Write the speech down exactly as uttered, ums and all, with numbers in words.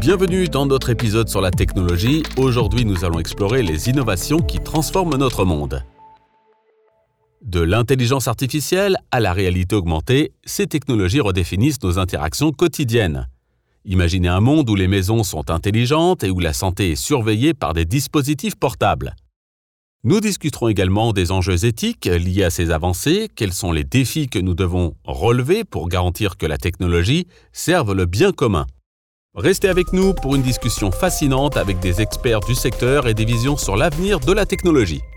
Bienvenue dans notre épisode sur la technologie. Aujourd'hui, nous allons explorer les innovations qui transforment notre monde. De l'intelligence artificielle à la réalité augmentée, ces technologies redéfinissent nos interactions quotidiennes. Imaginez un monde où les maisons sont intelligentes et où la santé est surveillée par des dispositifs portables. Nous discuterons également des enjeux éthiques liés à ces avancées, quels sont les défis que nous devons relever pour garantir que la technologie serve le bien commun. Restez avec nous pour une discussion fascinante avec des experts du secteur et des visions sur l'avenir de la technologie.